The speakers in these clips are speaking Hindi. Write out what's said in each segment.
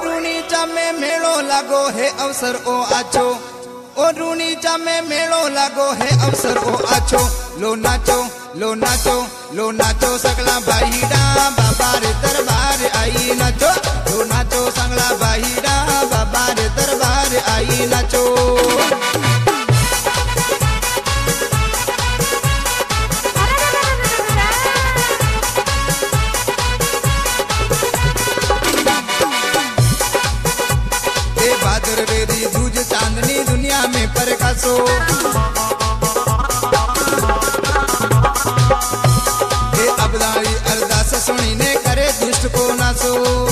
रूणीचा में मेलो लागो है अवसर ओ आछो, ओ रूणीचा में मेलो लागो है अवसर ओ आछो। लो नाचो लो नाचो लो नाचो सगला भाईडा बाबा रे दरबार आई नाचो। लो नाचो सगला भाईडा बाबा रे दरबार आई नाचो। भादरवेदी दूज चांदनी दुनिया में प्रकाशो। हे अबदाई अरदास सुनी ने करे दुष्ट को नासो।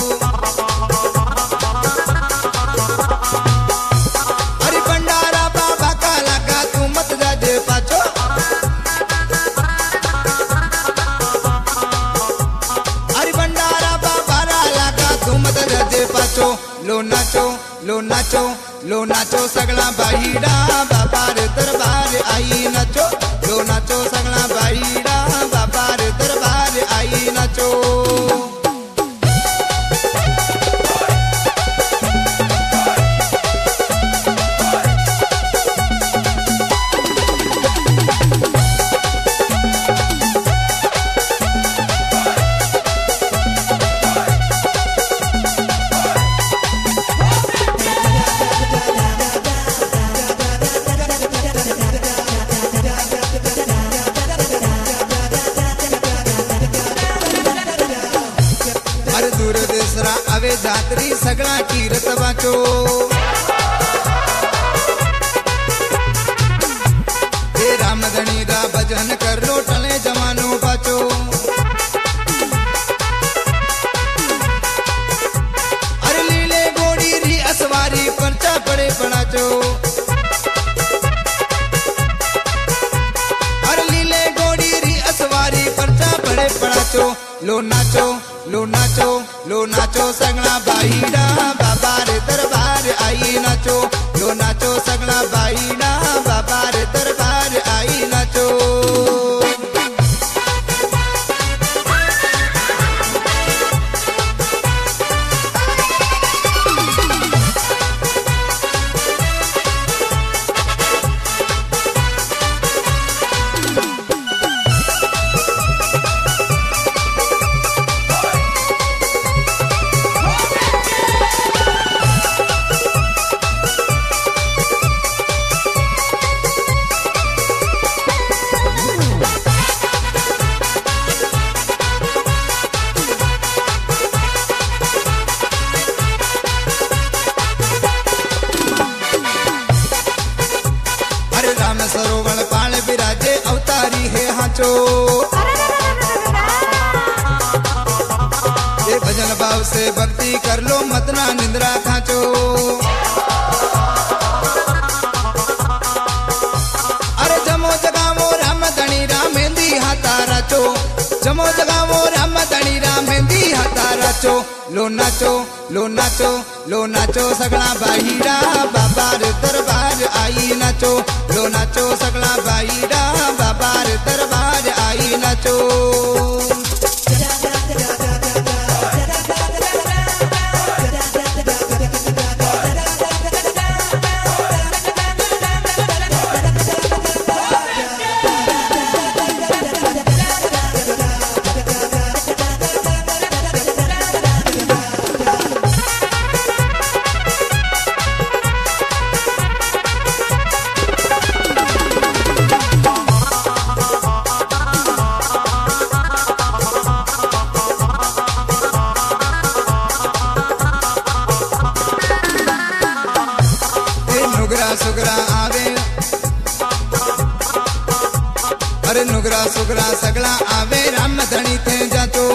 अरे भंडारा बाबा का लगा तू मत जाजे पाछो। अरे भंडारा बाबा लगा तू मत जाजे पाछो। लो नाचो लो नाचो लो नाचो सगला भाईडा बाबा रे दरबार आई नाचो। लो नाचो सगला भाईडा बाबा रे दरबार आई नाचो। दूर देसरा आवे जात्री सगळा कीरत वाचो। हे रामधनी दा भजन कर लो टले जवानो पाचो। अरे लीले गोड़ी री असवारी परचा पड़े पड़ाचो। अरे लीले गोड़ी री असवारी परचा पड़े पड़ाचो। लो नाचो लो नाचो लो नाचो सगला भाईडा बाबा रे दरबार आई नाचो। लो नाचो सगला भाईडा बाबा रे दरबार आई नाचो। राम सरोवर पाल विराजे अवतारी है हाचो। ये भजन भाव से भक्ति कर लो मतना निंद्रा खाचो। अरे जमो जगावो राम धनी राम मेहंदी हाथा राचो। जमो जगावो राम धनी राम मेहंदी हाथा राचो। लो नाचो लो नाचो लो नाचो सगला भाईडा बाबा रे दरबार आई नाचो। लो नाचो सगला भाईडा बाबा रे दरबार आई नाचो। सुगरा आवे अरे नुगरा सुगरा सगला आवे राम धनी थे जाचो।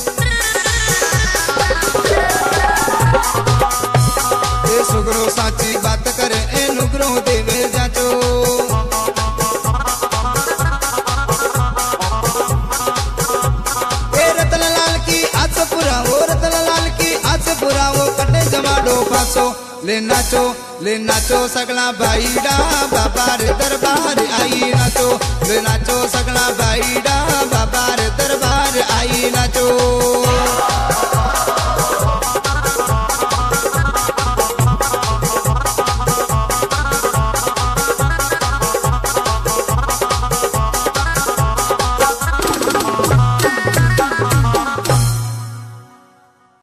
ए सुगरो साची बात करे ए नुगरो देवे जाचो। ए रतनलाल की आस पुरावो रतनलाल की आस पुरावो कटे जमाडो फासो। ले नाचो सगला भाईडा बाबा रे दरबार आई नाचो। ले नाचो सगला भाईडा बाबा रे दरबार आई नाचो।